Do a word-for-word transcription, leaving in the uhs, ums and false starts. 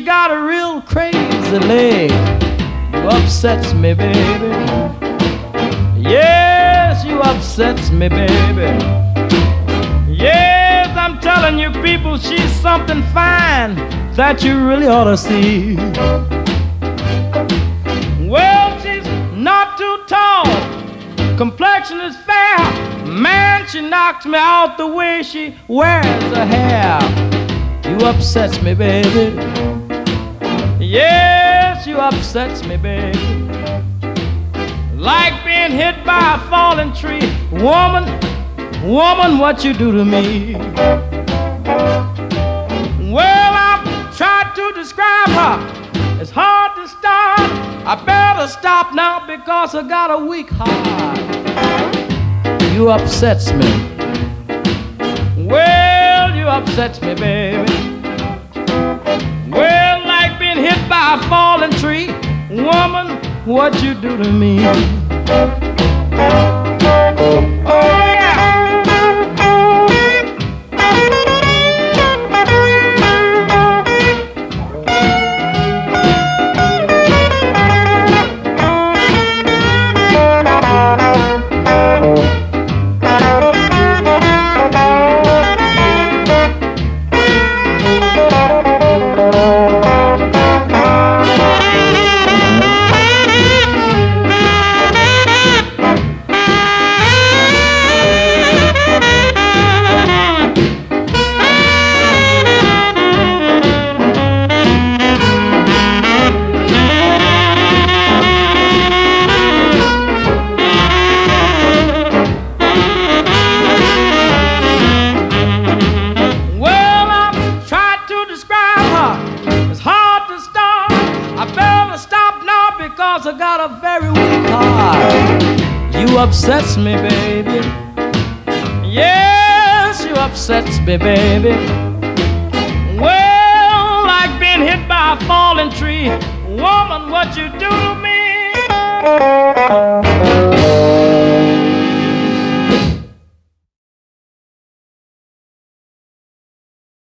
got a real crazy leg. You upsets me, baby. Yes, you upsets me, baby. Yes, I'm telling you people, she's something fine that you really ought to see. Well, she's not too tall, complexion is fair. Man, she knocks me out the way she wears her hair. You upsets me, baby. Yes, you upsets me, baby. Like being hit by a falling tree. Woman, woman, what you do to me? Well, I've tried to describe her. It's hard to start. I better stop now because I got a weak heart. You upsets me. Well, you upsets me, baby. Well, like being hit by a falling tree. Woman, what you do to me? Oh, yeah. I got a very weak heart. You upsets me, baby. Yes, you upsets me, baby. Well, like being hit by a falling tree. Woman, what you do to me?